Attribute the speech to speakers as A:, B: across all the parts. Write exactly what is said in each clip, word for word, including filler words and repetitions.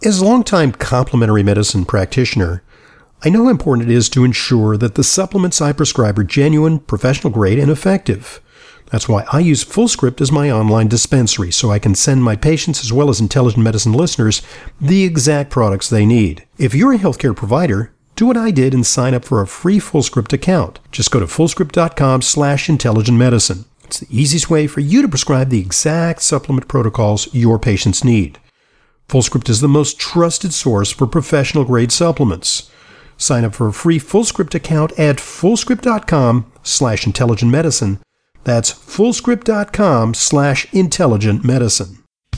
A: As a longtime complementary medicine practitioner, I know how important it is to ensure that the supplements I prescribe are genuine, professional grade, and effective. That's why I use FullScript as my online dispensary, so I can send my patients as well as intelligent medicine listeners the exact products they need. If you're a healthcare provider, do what I did and sign up for a free FullScript account. Just go to fullscript.com slash intelligent medicine. It's the easiest way for you to prescribe the exact supplement protocols your patients need. FullScript is the most trusted source for professional-grade supplements. Sign up for a free FullScript account at fullscript.com slash intelligent medicine. That's fullscript.com slash intelligent medicine.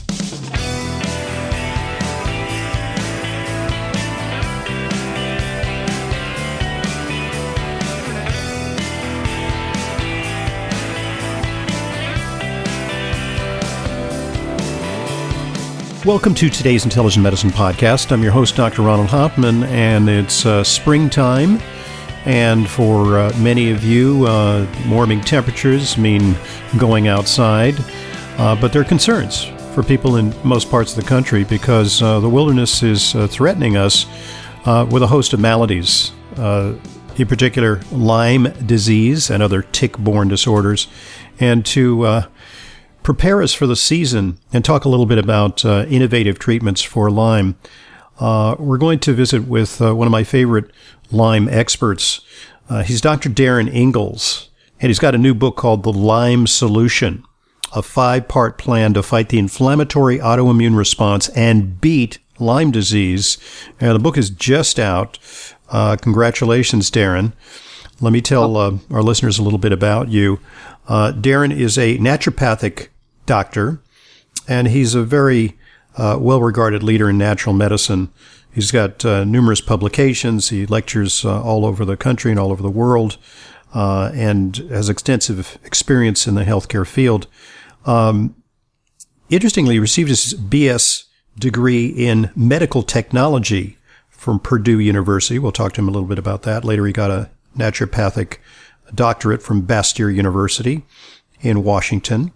A: Welcome to today's Intelligent Medicine Podcast. I'm your host, Doctor Ronald Hoffman, and it's uh, springtime. And for uh, many of you, uh, warming temperatures mean going outside. Uh, but there are concerns for people in most parts of the country because uh, the wilderness is uh, threatening us uh, with a host of maladies, uh, in particular Lyme disease and other tick-borne disorders. And to uh, prepare us for the season and talk a little bit about uh, innovative treatments for Lyme, uh, we're going to visit with uh, one of my favorite Lyme experts. Uh, he's Doctor Darin Ingels, and he's got a new book called The Lyme Solution, a five-part plan to fight the inflammatory autoimmune response and beat Lyme disease. And the book is just out. Uh, congratulations, Darin. Let me tell uh, our listeners a little bit about you. Uh, Darin is a naturopathic doctor, and he's a very uh, well-regarded leader in natural medicine. He's got uh, numerous publications. He lectures uh, all over the country and all over the world, uh, and has extensive experience in the healthcare field. Um, interestingly, he received his B S degree in medical technology from Purdue University. We'll talk to him a little bit about that. Later, he got a naturopathic doctorate from Bastyr University in Washington.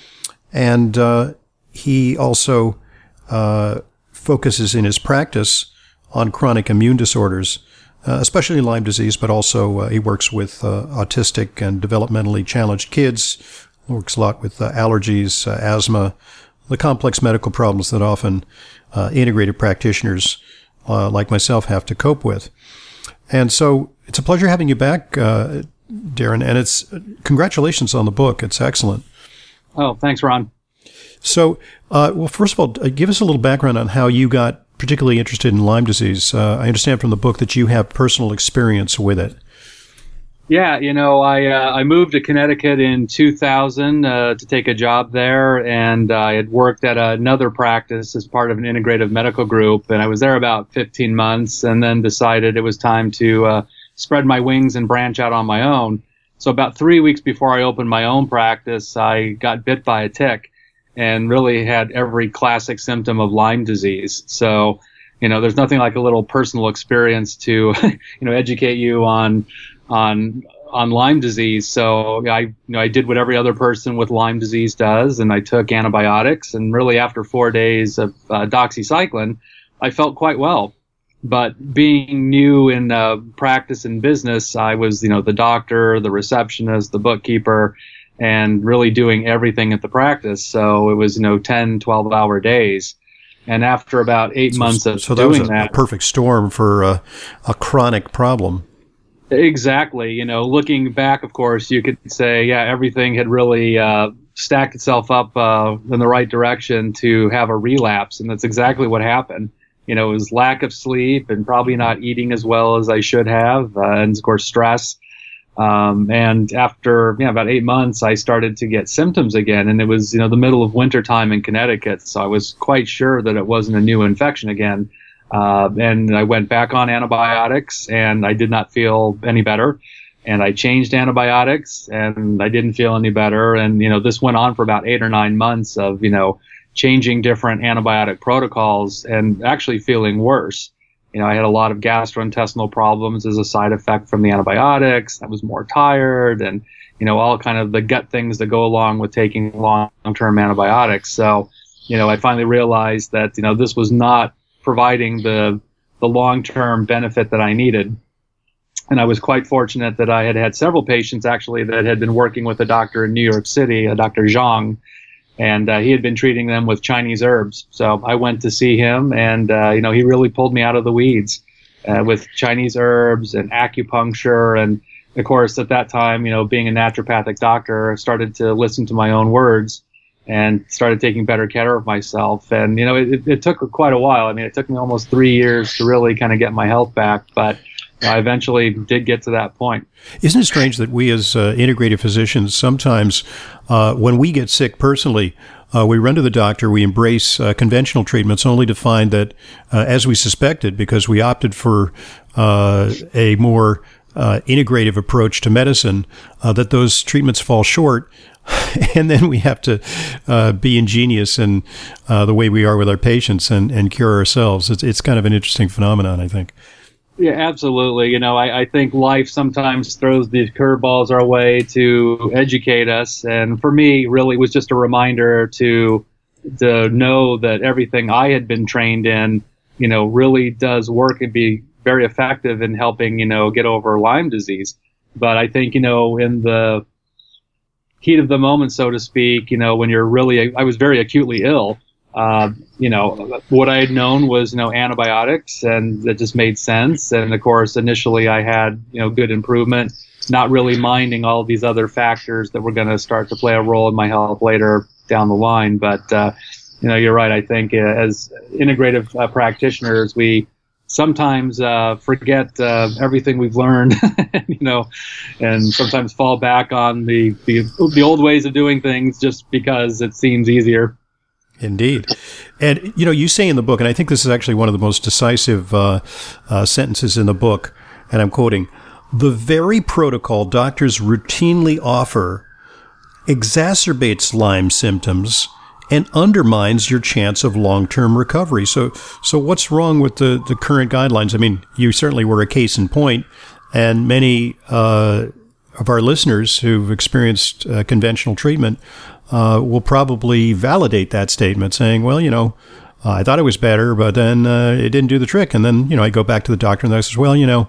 A: And uh, he also uh, focuses in his practice on chronic immune disorders, uh, especially Lyme disease, but also uh, he works with uh, autistic and developmentally challenged kids, works a lot with uh, allergies, uh, asthma, the complex medical problems that often uh, integrated practitioners uh, like myself have to cope with. And so it's a pleasure having you back, uh, Darin, and it's congratulations on the book. It's excellent.
B: Oh, thanks, Ron.
A: So, uh, well, first of all, give us a little background on how you got particularly interested in Lyme disease. Uh, I understand from the book that you have personal experience with it.
B: Yeah, you know, I uh, I moved to Connecticut in two thousand uh, to take a job there, and uh, I had worked at another practice as part of an integrative medical group, and I was there about fifteen months, and then decided it was time to uh, spread my wings and branch out on my own. So about three weeks before I opened my own practice, I got bit by a tick and really had every classic symptom of Lyme disease. So, you know, there's nothing like a little personal experience to, you know, educate you on on on Lyme disease. So I, you know, I did what every other person with Lyme disease does, and I took antibiotics. And really, after four days of uh, doxycycline, I felt quite well. But being new in uh, practice and business, I was, you know, the doctor, the receptionist, the bookkeeper, and really doing everything at the practice. So it was, you know, ten, twelve hour days. And after about eight
A: so,
B: months of
A: so that
B: doing
A: was a,
B: that,
A: a perfect storm for uh, a chronic problem.
B: Exactly. You know, looking back, of course, you could say, yeah, everything had really uh, stacked itself up uh, in the right direction to have a relapse. And that's exactly what happened. You know, it was lack of sleep and probably not eating as well as I should have. Uh, and of course, stress. Um, and after you know, about eight months, I started to get symptoms again. And it was, you know, the middle of winter time in Connecticut. So I was quite sure that it wasn't a new infection again. Uh, and I went back on antibiotics and I did not feel any better. And I changed antibiotics and I didn't feel any better. And, you know, this went on for about eight or nine months of, you know, changing different antibiotic protocols and actually feeling worse. You know, I had a lot of gastrointestinal problems as a side effect from the antibiotics. I was more tired and, you know, all kind of the gut things that go along with taking long-term antibiotics. So, you know, I finally realized that, you know, this was not providing the the long-term benefit that I needed. And I was quite fortunate that I had had several patients actually that had been working with a doctor in New York City, a Doctor Zhang, and uh, he had been treating them with Chinese herbs. So I went to see him, and uh, you know, he really pulled me out of the weeds uh, with Chinese herbs and acupuncture. And of course, at that time, you know, being a naturopathic doctor, I started to listen to my own words and started taking better care of myself. And, you know, it, it took quite a while. I mean, it took me almost three years to really kind of get my health back, but I eventually did get to that point.
A: Isn't it strange that we as uh, integrative physicians, sometimes uh, when we get sick personally, uh, we run to the doctor, we embrace uh, conventional treatments only to find that, uh, as we suspected, because we opted for uh, a more uh, integrative approach to medicine, uh, that those treatments fall short. And then we have to uh, be ingenious in uh, the way we are with our patients and, and cure ourselves. It's, it's kind of an interesting phenomenon, I think.
B: Yeah, absolutely. You know, I, I think life sometimes throws these curveballs our way to educate us. And for me, really, it was just a reminder to to know that everything I had been trained in, you know, really does work and be very effective in helping, you know, get over Lyme disease. But I think, you know, in the heat of the moment, so to speak, you know, when you're really, I was very acutely ill. Uh, you know, what I had known was, you know, antibiotics, and that just made sense. And of course, initially I had, you know, good improvement, not really minding all these other factors that were going to start to play a role in my health later down the line. But, uh, you know, you're right. I think uh, as integrative uh, practitioners, we sometimes uh, forget uh, everything we've learned, you know, and sometimes fall back on the, the the old ways of doing things just because it seems easier.
A: Indeed. And, you know, you say in the book, and I think this is actually one of the most decisive uh, uh, sentences in the book, and I'm quoting, "The very protocol doctors routinely offer exacerbates Lyme symptoms and undermines your chance of long-term recovery." So so what's wrong with the, the current guidelines? I mean, you certainly were a case in point, and many uh, of our listeners who've experienced uh, conventional treatment uh, will probably validate that statement, saying, well, you know, uh, I thought it was better, but then uh, it didn't do the trick. And then, you know, I go back to the doctor and they say, well, you know,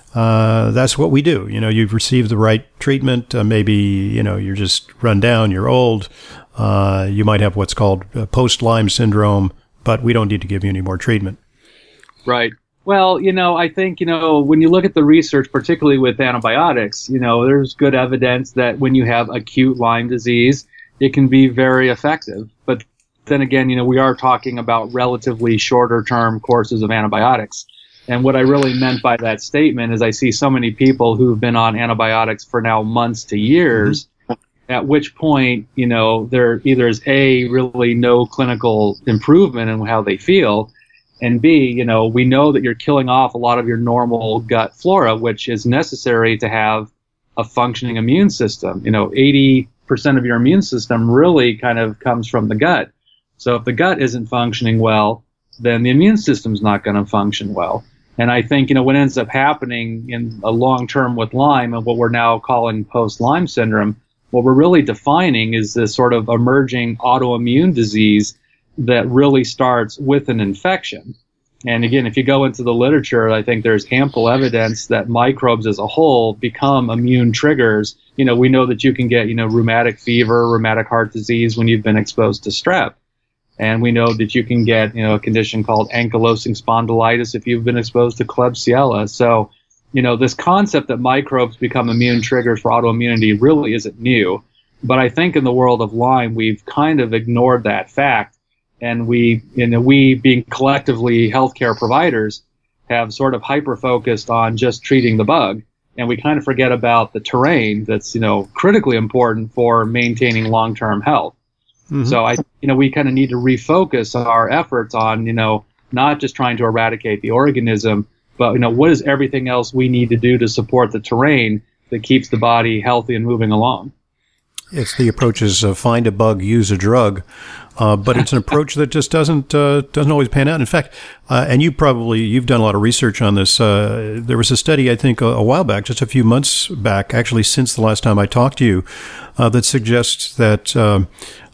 A: Uh, that's what we do. You know, you've received the right treatment. Uh, maybe, you know, you're just run down, you're old. Uh, you might have what's called uh, post-Lyme syndrome, but we don't need to give you any more treatment.
B: Right. Well, you know, I think, you know, when you look at the research, particularly with antibiotics, you know, there's good evidence that when you have acute Lyme disease, it can be very effective. But then again, you know, we are talking about relatively shorter term courses of antibiotics. And what I really meant by that statement is I see so many people who've been on antibiotics for now months to years, mm-hmm. at which point, you know, there either is A, really no clinical improvement in how they feel, and B, you know, we know that you're killing off a lot of your normal gut flora, which is necessary to have a functioning immune system. You know, eighty percent of your immune system really kind of comes from the gut. So if the gut isn't functioning well, then the immune system's not going to function well. And I think, you know, what ends up happening in a long term with Lyme and what we're now calling post-Lyme syndrome, what we're really defining is this sort of emerging autoimmune disease that really starts with an infection. And again, if you go into the literature, I think there's ample evidence that microbes as a whole become immune triggers. You know, we know that you can get, you know, rheumatic fever, rheumatic heart disease when you've been exposed to strep. And we know that you can get, you know, a condition called ankylosing spondylitis if you've been exposed to Klebsiella. So, you know, this concept that microbes become immune triggers for autoimmunity really isn't new. But I think in the world of Lyme, we've kind of ignored that fact. And we, you know, we being collectively healthcare providers have sort of hyper-focused on just treating the bug. And we kind of forget about the terrain that's, you know, critically important for maintaining long-term health. Mm-hmm. So I, you know, we kind of need to refocus our efforts on, you know, not just trying to eradicate the organism, but, you know, what is everything else we need to do to support the terrain that keeps the body healthy and moving along?
A: It's the approach is uh, find a bug, use a drug, uh, but it's an approach that just doesn't uh, doesn't always pan out. In fact, uh, and you probably you've done a lot of research on this. Uh, there was a study I think a, a while back, just a few months back, actually since the last time I talked to you, uh, that suggests that. Uh,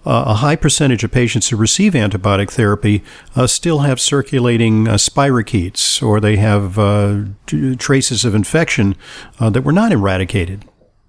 A: uh, a high percentage of patients who receive antibiotic therapy uh, still have circulating uh, spirochetes, or they have uh, t- traces of infection uh, that were not eradicated.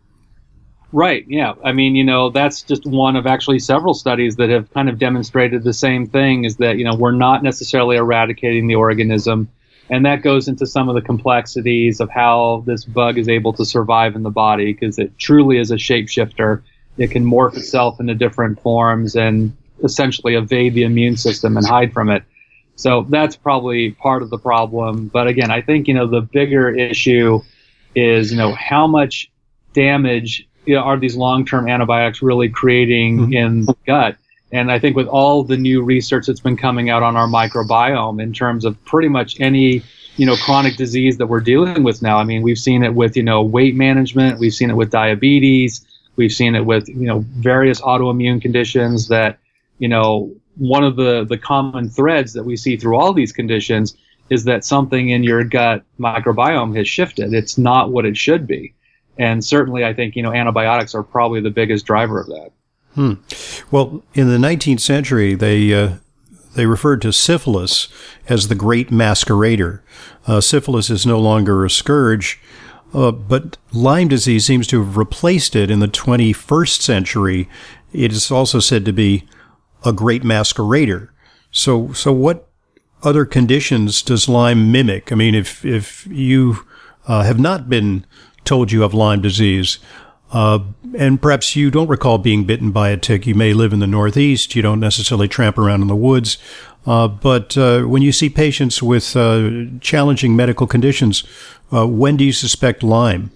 B: Right, yeah. I mean, you know, that's just one of actually several studies that have kind of demonstrated the same thing, is that, you know, we're not necessarily eradicating the organism. And that goes into some of the complexities of how this bug is able to survive in the body, because it truly is a shapeshifter. It can morph itself into different forms and essentially evade the immune system and hide from it. So that's probably part of the problem. But again, I think, you know, the bigger issue is, you know, how much damage you know, are these long-term antibiotics really creating mm-hmm. in the gut? And I think with all the new research that's been coming out on our microbiome in terms of pretty much any, you know, chronic disease that we're dealing with now. I mean, we've seen it with, you know, weight management. We've seen it with diabetes. We've seen it with, you know, various autoimmune conditions that, you know, one of the, the common threads that we see through all these conditions is that something in your gut microbiome has shifted. It's not what it should be. And certainly, I think, you know, antibiotics are probably the biggest driver of that.
A: Hmm. Well, in the nineteenth century, they uh, they referred to syphilis as the great masquerader. Uh, syphilis is no longer a scourge, uh, but Lyme disease seems to have replaced it in the twenty-first century. It is also said to be a great masquerader. So, so what other conditions does Lyme mimic? I mean, if if you uh, have not been told you have Lyme disease, uh, and perhaps you don't recall being bitten by a tick. You may live in the Northeast. You don't necessarily tramp around in the woods. Uh, but uh, when you see patients with uh, challenging medical conditions, uh, when do you suspect Lyme?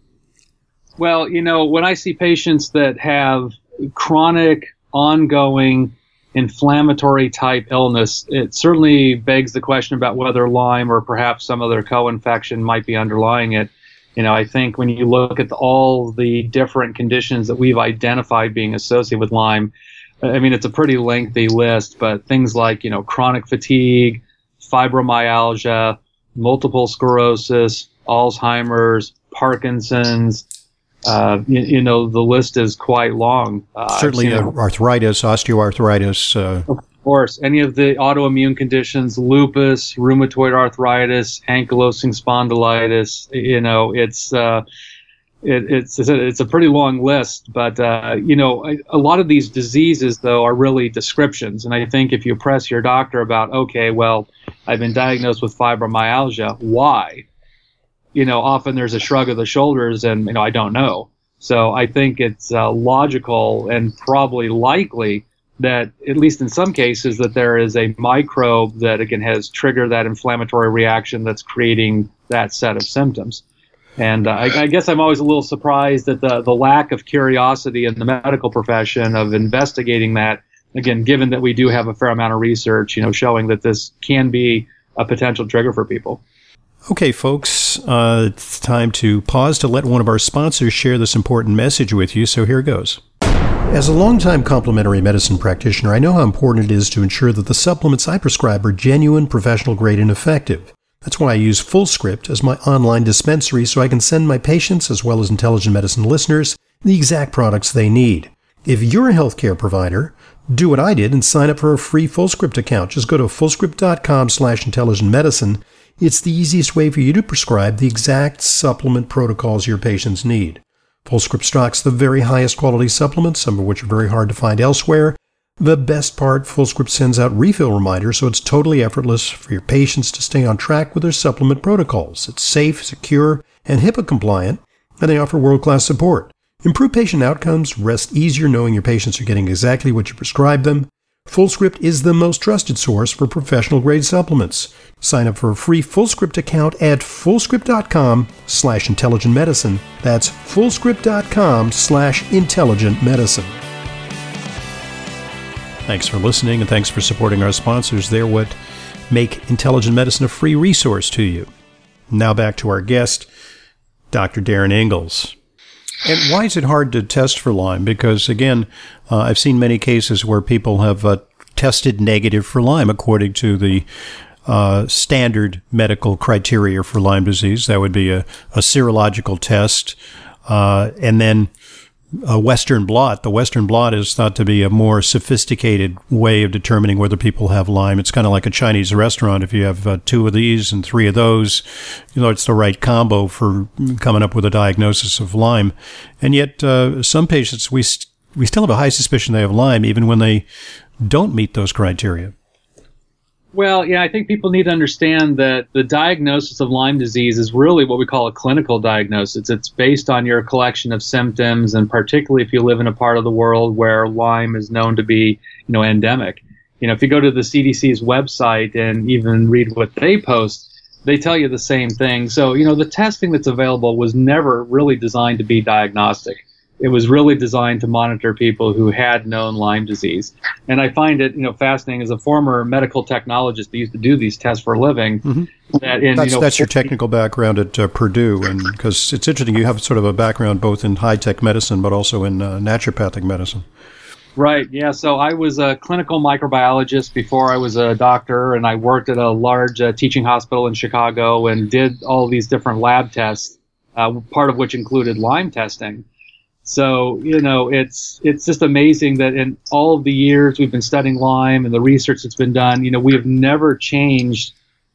B: Well, you know, when I see patients that have chronic, ongoing, inflammatory type illness, it certainly begs the question about whether Lyme or perhaps some other co-infection might be underlying it. You know, I think when you look at the, all the different conditions that we've identified being associated with Lyme, I mean, it's a pretty lengthy list, but things like, you know, chronic fatigue, fibromyalgia, multiple sclerosis, Alzheimer's, Parkinson's, uh, you, you know, the list is quite long. Uh,
A: Certainly uh, arthritis, osteoarthritis. Uh,
B: Of course, any of the autoimmune conditions, lupus, rheumatoid arthritis, ankylosing spondylitis, you know, it's uh, it, it's it's a pretty long list. But, uh, you know, a, a lot of these diseases, though, are really descriptions. And I think if you press your doctor about, okay, well, I've been diagnosed with fibromyalgia, why? You know, often there's a shrug of the shoulders and, you know, I don't know. So I think it's uh, logical and probably likely that, at least in some cases, that there is a microbe that, again, has triggered that inflammatory reaction that's creating that set of symptoms. And uh, I, I guess I'm always a little surprised at the, the lack of curiosity in the medical profession of investigating that, again, given that we do have a fair amount of research, you know, showing that this can be a potential trigger for people.
A: Okay, folks, uh, it's time to pause to let one of our sponsors share this important message with you, so here goes. As a longtime complementary medicine practitioner, I know how important it is to ensure that the supplements I prescribe are genuine, professional grade, and effective. That's why I use FullScript as my online dispensary so I can send my patients, as well as intelligent medicine listeners, the exact products they need. If you're a healthcare provider, do what I did and sign up for a free FullScript account. Just go to fullscript.com slash intelligent medicine. It's the easiest way for you to prescribe the exact supplement protocols your patients need. FullScript stocks the very highest quality supplements, some of which are very hard to find elsewhere. The best part, FullScript sends out refill reminders, so it's totally effortless for your patients to stay on track with their supplement protocols. It's safe, secure, and HIPAA compliant, and they offer world-class support. Improve patient outcomes, rest easier knowing your patients are getting exactly what you prescribed them. FullScript is the most trusted source for professional-grade supplements. Sign up for a free FullScript account at fullscript.com slash intelligent medicine. That's fullscript.com slash intelligent medicine. Thanks for listening, and thanks for supporting our sponsors. They're what make Intelligent Medicine a free resource to you. Now back to our guest, Doctor Darin Ingels. And why is it hard to test for Lyme? Because, again, uh, I've seen many cases where people have uh, tested negative for Lyme according to the uh, standard medical criteria for Lyme disease. That would be a, a serological test. Uh, and then a Western blot. The Western blot is thought to be a more sophisticated way of determining whether people have Lyme. It's kind of like a Chinese restaurant. If you have uh, two of these and three of those, you know, it's the right combo for coming up with a diagnosis of Lyme. And yet, uh, some patients, we st- we still have a high suspicion they have Lyme, even when they don't meet those criteria.
B: Well, yeah, I think people need to understand that the diagnosis of Lyme disease is really what we call a clinical diagnosis. It's based on your collection of symptoms, and particularly if you live in a part of the world where Lyme is known to be, you know, endemic. You know, if you go to the C D C's website and even read what they post, they tell you the same thing. So, you know, the testing that's available was never really designed to be diagnostic. It was really designed to monitor people who had known Lyme disease. And I find it, you know, fascinating as a former medical technologist that used to do these tests for a living. Mm-hmm. That in,
A: that's,
B: you know,
A: that's your technical background at uh, Purdue, and because it's interesting, you have sort of a background both in high-tech medicine but also in uh, naturopathic medicine.
B: Right, yeah. So I was a clinical microbiologist before I was a doctor, and I worked at a large uh, teaching hospital in Chicago and did all these different lab tests, uh, part of which included Lyme testing. So, you know, it's it's just amazing that in all of the years we've been studying Lyme and the research that's been done, you know, we have never changed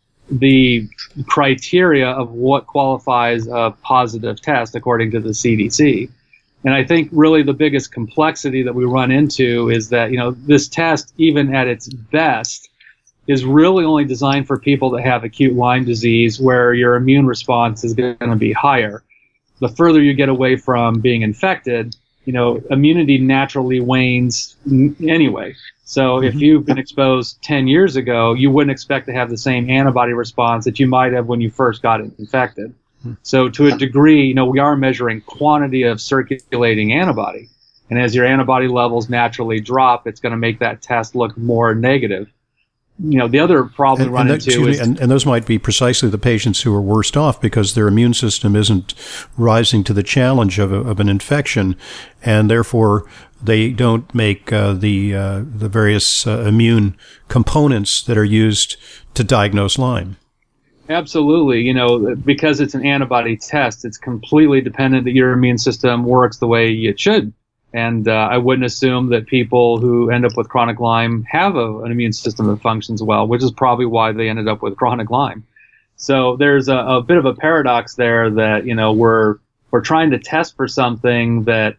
B: the criteria of what qualifies a positive test according to the C D C. And I think really the biggest complexity that we run into is that, you know, this test, even at its best, is really only designed for people that have acute Lyme disease where your immune response is going to be higher. The further you get away from being infected, you know, immunity naturally wanes anyway. So if you've been exposed ten years ago, you wouldn't expect to have the same antibody response that you might have when you first got infected. So to a degree, you know, we are measuring quantity of circulating antibody. And as your antibody levels naturally drop, it's going to make that test look more negative. You know, the other problem
A: and,
B: we run
A: and that,
B: into is...
A: Me, and, and those might be precisely the patients who are worst off because their immune system isn't rising to the challenge of, a, of an infection, and therefore they don't make uh, the uh, the various uh, immune components that are used to diagnose Lyme.
B: Absolutely. You know, because it's an antibody test, it's completely dependent that your immune system works the way it should. And uh, I wouldn't assume that people who end up with chronic Lyme have a, an immune system that functions well, which is probably why they ended up with chronic Lyme. So there's a, a bit of a paradox there that, you know, we're we're trying to test for something that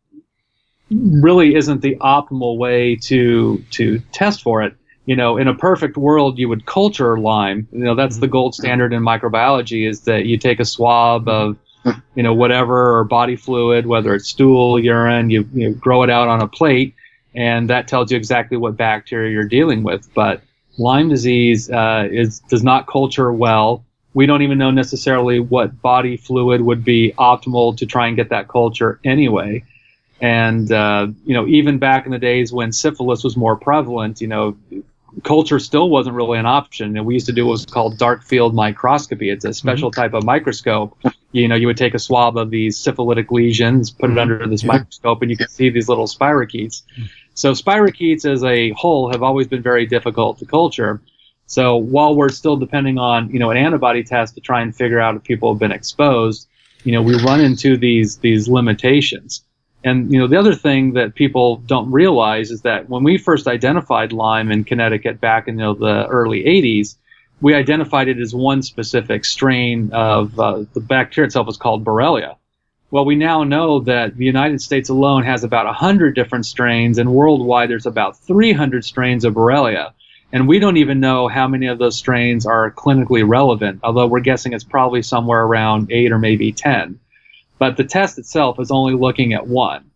B: really isn't the optimal way to to test for it. You know, in a perfect world, you would culture Lyme. You know, that's the gold standard in microbiology, is that you take a swab of, you know, whatever, or body fluid, whether it's stool, urine, you, you know, grow it out on a plate, and that tells you exactly what bacteria you're dealing with. But Lyme disease uh, is does not culture well. We don't even know necessarily what body fluid would be optimal to try and get that culture anyway. And, uh, you know, even back in the days when syphilis was more prevalent, you know, culture still wasn't really an option. And we used to do what was called dark field microscopy. It's a special mm-hmm. type of microscope. You know, you would take a swab of these syphilitic lesions, put it under this yeah. microscope, and you could see these little spirochetes. Mm-hmm. So spirochetes as a whole have always been very difficult to culture. So while we're still depending on, you know, an antibody test to try and figure out if people have been exposed, you know, we run into these these limitations. And, you know, the other thing that people don't realize is that when we first identified Lyme in Connecticut back in, you know, the early eighties, we identified it as one specific strain of uh, the bacteria itself was called Borrelia. Well, we now know that the United States alone has about one hundred different strains, and worldwide there's about three hundred strains of Borrelia. And we don't even know how many of those strains are clinically relevant, although we're guessing it's probably somewhere around eight or maybe ten. But the test itself is only looking at one.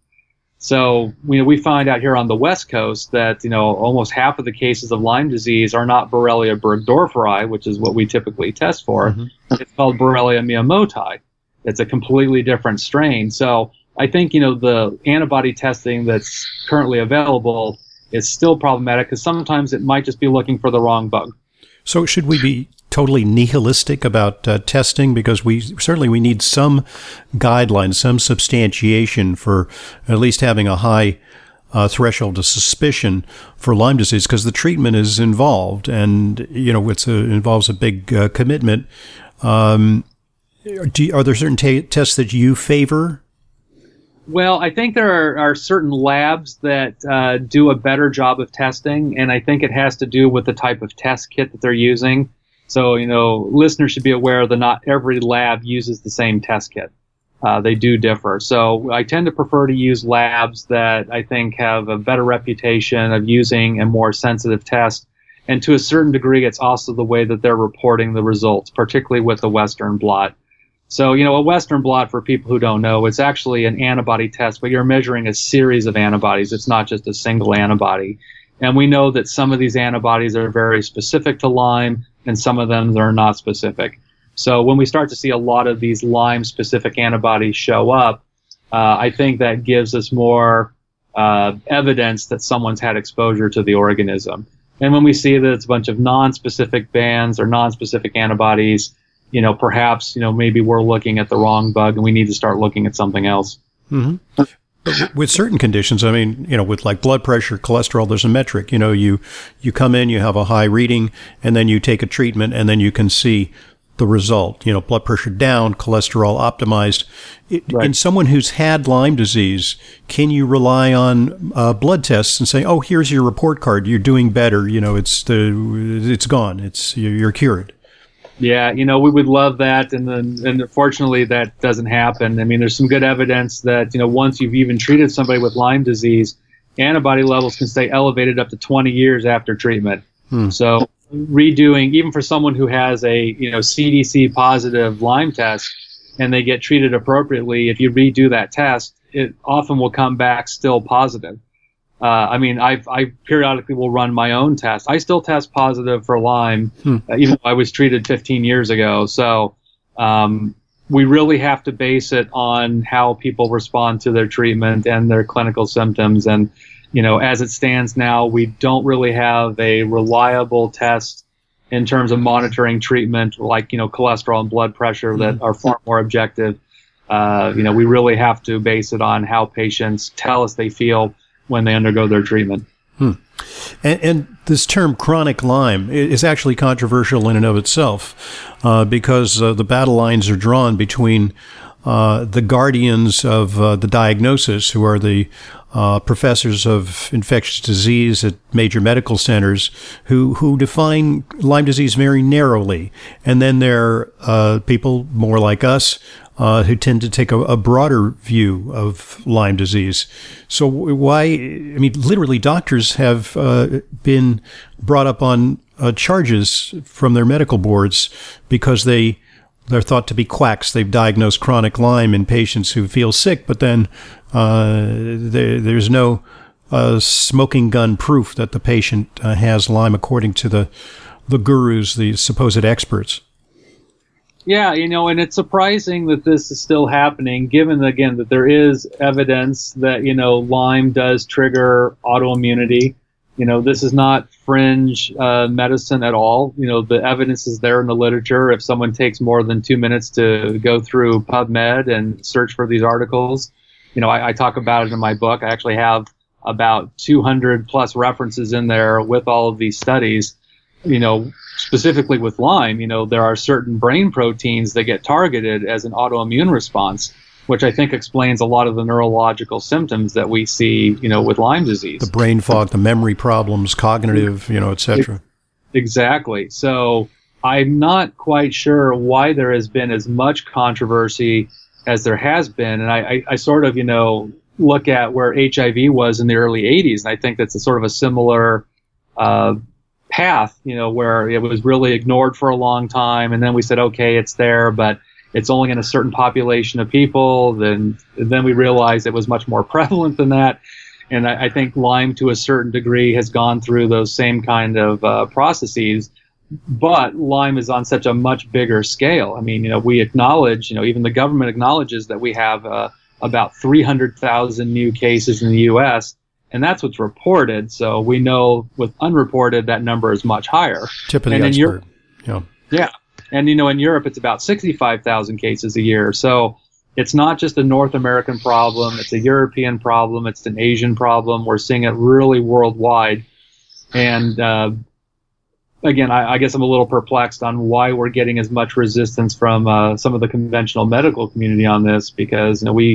B: So you know, we find out here on the West Coast that, you know, almost half of the cases of Lyme disease are not Borrelia burgdorferi, which is what we typically test for. Mm-hmm. It's called Borrelia miyamotoi. It's a completely different strain. So I think, you know, the antibody testing that's currently available is still problematic because sometimes it might just be looking for the wrong bug.
A: So should we be totally nihilistic about uh, testing? Because we certainly we need some guidelines, some substantiation for at least having a high uh, threshold of suspicion for Lyme disease, because the treatment is involved, and you know it's a, it involves a big uh, commitment. Um, do you, are there certain t- tests that you favor?
B: Well, I think there are, are certain labs that uh, do a better job of testing, and I think it has to do with the type of test kit that they're using. So, you know, listeners should be aware that not every lab uses the same test kit. Uh, they do differ. So I tend to prefer to use labs that I think have a better reputation of using a more sensitive test. And to a certain degree, it's also the way that they're reporting the results, particularly with the Western blot. So, you know, a Western blot, for people who don't know, it's actually an antibody test, but you're measuring a series of antibodies. It's not just a single antibody. And we know that some of these antibodies are very specific to Lyme, and some of them are not specific. So when we start to see a lot of these Lyme-specific antibodies show up, uh, I think that gives us more uh, evidence that someone's had exposure to the organism. And when we see that it's a bunch of non-specific bands or non-specific antibodies, you know, perhaps, you know, maybe we're looking at the wrong bug and we need to start looking at something else.
A: Mm-hmm. With certain conditions, I mean, you know, with like blood pressure, cholesterol, there's a metric. You know, you, you come in, you have a high reading, and then you take a treatment, and then you can see the result. You know, blood pressure down, cholesterol optimized. It,
B: right.
A: In someone who's had Lyme disease, can you rely on uh, blood tests and say, oh, here's your report card, you're doing better, you know, it's the, it's gone, it's, you're cured?
B: Yeah, you know, we would love that, and then, and unfortunately that doesn't happen. I mean, there's some good evidence that, you know, once you've even treated somebody with Lyme disease, antibody levels can stay elevated up to twenty years after treatment. Hmm. So redoing, even for someone who has a, you know, C D C positive Lyme test and they get treated appropriately, if you redo that test, it often will come back still positive. Uh, I mean, I I periodically will run my own test. I still test positive for Lyme, hmm. uh, even though I was treated fifteen years ago. So um, we really have to base it on how people respond to their treatment and their clinical symptoms. And, you know, as it stands now, we don't really have a reliable test in terms of monitoring treatment, like, you know, cholesterol and blood pressure that hmm. are far more objective. Uh, you know, we really have to base it on how patients tell us they feel when they undergo their treatment.
A: Hmm. And, and this term chronic Lyme is actually controversial in and of itself, uh, because uh, the battle lines are drawn between uh, the guardians of uh, the diagnosis, who are the uh, professors of infectious disease at major medical centers, who, who define Lyme disease very narrowly. And then there are uh, people more like us, Uh, who tend to take a, a broader view of Lyme disease. So why, I mean, literally doctors have uh, been brought up on uh, charges from their medical boards because they, they're thought to be quacks. They've diagnosed chronic Lyme in patients who feel sick, but then uh, there, there's no uh, smoking gun proof that the patient uh, has Lyme according to the, the gurus, the supposed experts.
B: Yeah, you know, and it's surprising that this is still happening, given, again, that there is evidence that, you know, Lyme does trigger autoimmunity. You know, this is not fringe uh, medicine at all. You know, the evidence is there in the literature. If someone takes more than two minutes to go through PubMed and search for these articles, you know, I, I talk about it in my book. I actually have about two hundred plus references in there with all of these studies. You know, specifically with Lyme, you know, there are certain brain proteins that get targeted as an autoimmune response, which I think explains a lot of the neurological symptoms that we see, you know, with Lyme disease.
A: The brain fog, the memory problems, cognitive, you know, et cetera.
B: Exactly. So I'm not quite sure why there has been as much controversy as there has been. And I, I, I sort of, you know, look at where H I V was in the early eighties, and I think that's a sort of a similar uh path, you know, where it was really ignored for a long time, and then we said, okay, it's there, but it's only in a certain population of people. Then, then we realized it was much more prevalent than that, and I, I think Lyme, to a certain degree, has gone through those same kind of uh, processes. But Lyme is on such a much bigger scale. I mean, you know, we acknowledge, you know, even the government acknowledges that we have uh, about three hundred thousand new cases in the U S, and that's what's reported. So we know with unreported, that number is much higher.
A: Tip of the
B: and
A: iceberg.
B: In Europe,
A: yeah.
B: Yeah. And, you know, in Europe, it's about sixty-five thousand cases a year. So it's not just a North American problem. It's a European problem. It's an Asian problem. We're seeing it really worldwide. And, uh, again, I, I guess I'm a little perplexed on why we're getting as much resistance from uh, some of the conventional medical community on this, because, you know, we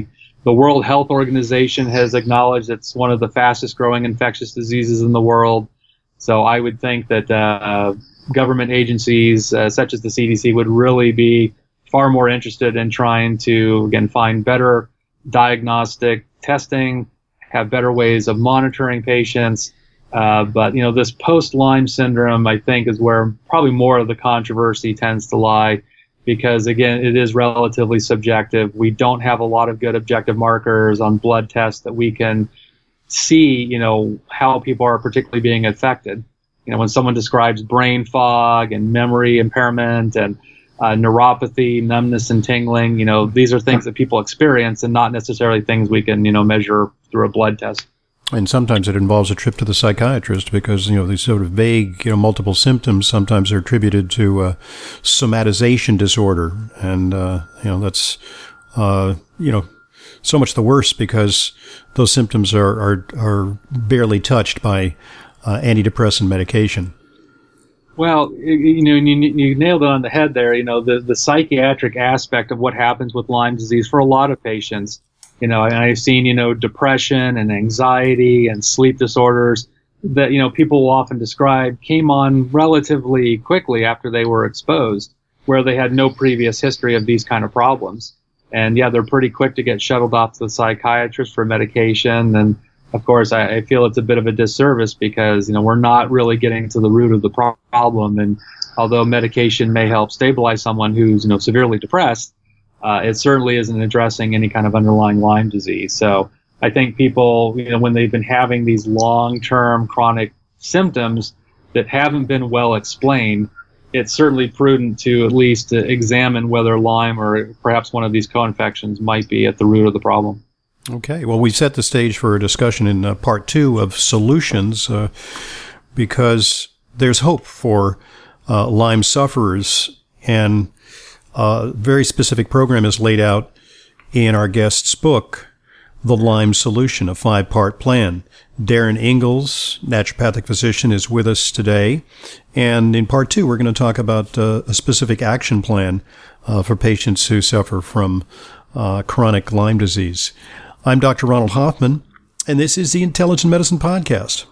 B: The World Health Organization has acknowledged it's one of the fastest growing infectious diseases in the world. So I would think that uh, government agencies uh, such as the C D C would really be far more interested in trying to, again, find better diagnostic testing, have better ways of monitoring patients. Uh, but, you know, this post-Lyme syndrome, I think, is where probably more of the controversy tends to lie because, again, it is relatively subjective. We don't have a lot of good objective markers on blood tests that we can see, you know, how people are particularly being affected. You know, when someone describes brain fog and memory impairment and uh, neuropathy, numbness and tingling, you know, these are things that people experience and not necessarily things we can, you know, measure through a blood test.
A: And sometimes it involves a trip to the psychiatrist because, you know, these sort of vague, you know, multiple symptoms sometimes are attributed to uh, somatization disorder. And, uh, you know, that's, uh, you know, so much the worse because those symptoms are, are, are barely touched by uh, antidepressant medication.
B: Well, you know, you, you nailed it on the head there. You know, the, the psychiatric aspect of what happens with Lyme disease for a lot of patients. You know, and I've seen, you know, depression and anxiety and sleep disorders that, you know, people will often describe came on relatively quickly after they were exposed, where they had no previous history of these kind of problems. And yeah, they're pretty quick to get shuttled off to the psychiatrist for medication. And of course, I, I feel it's a bit of a disservice because, you know, we're not really getting to the root of the pro- problem. And although medication may help stabilize someone who's, you know, severely depressed, Uh, it certainly isn't addressing any kind of underlying Lyme disease. So I think people, you know, when they've been having these long-term chronic symptoms that haven't been well explained, it's certainly prudent to at least uh, examine whether Lyme or perhaps one of these co-infections might be at the root of the problem.
A: Okay. Well, we've set the stage for a discussion in uh, part two of solutions uh, because there's hope for uh, Lyme sufferers, and a very specific program is laid out in our guest's book, The Lyme Solution, a five-part plan. Darren Ingalls, naturopathic physician, is with us today. And in part two, we're going to talk about uh, a specific action plan uh, for patients who suffer from uh, chronic Lyme disease. I'm Doctor Ronald Hoffman, and this is the Intelligent Medicine Podcast.